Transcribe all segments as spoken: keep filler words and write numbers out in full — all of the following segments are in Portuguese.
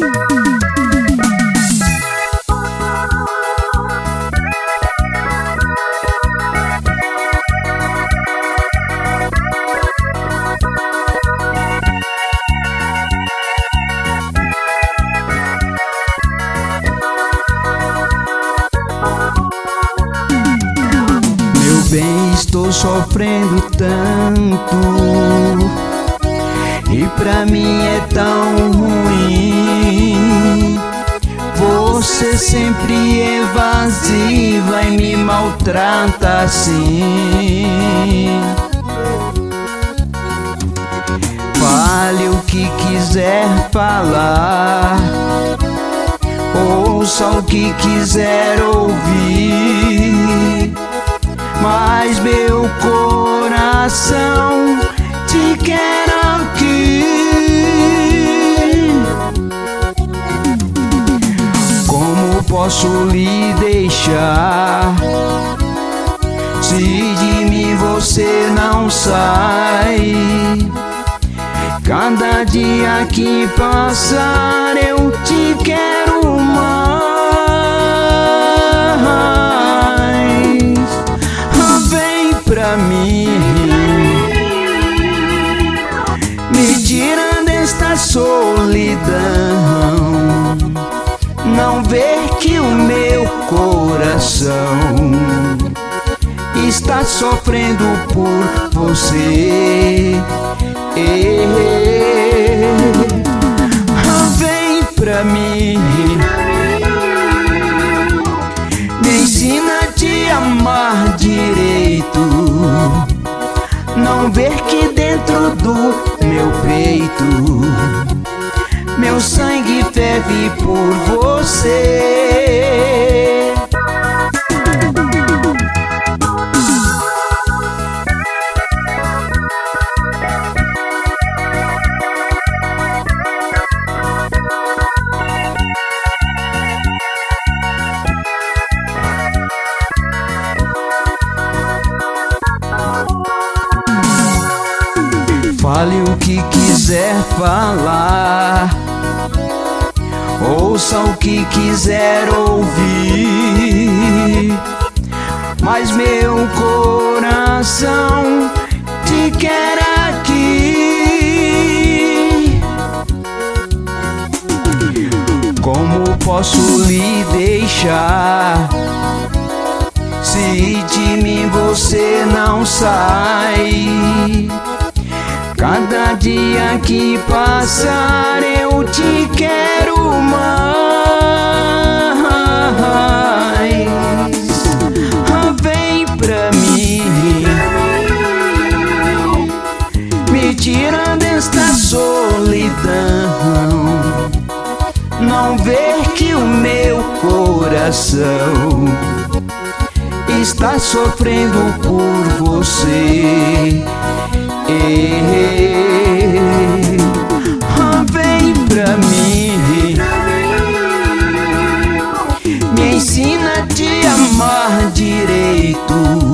Bem, estou sofrendo tanto e pra mim é tão ruim. Você sempre evasiva e me maltrata assim. Fale o que quiser falar, ouça o que quiser ouvir, mas meu coração te quer aqui. Como posso lhe deixar se de mim você não sai? Cada dia que passar eu te quero mais. Pra mim, me tira desta solidão. Não vê que o meu coração está sofrendo por você. Vem pra mim, me ensina a te amar direito. Não ver que dentro do meu peito meu sangue ferve por você. Fale o que quiser falar, ouça o que quiser ouvir, mas meu coração te quer aqui. Como posso lhe deixar se de mim você não sai? Cada dia que passar eu te quero mais. Vem pra mim, me tira desta solidão. Não vê que o meu coração está sofrendo por você. Vem pra mim, me ensina a te amar direito.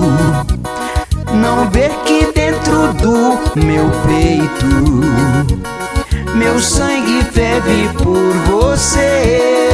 Não ver que dentro do meu peito meu sangue ferve por você.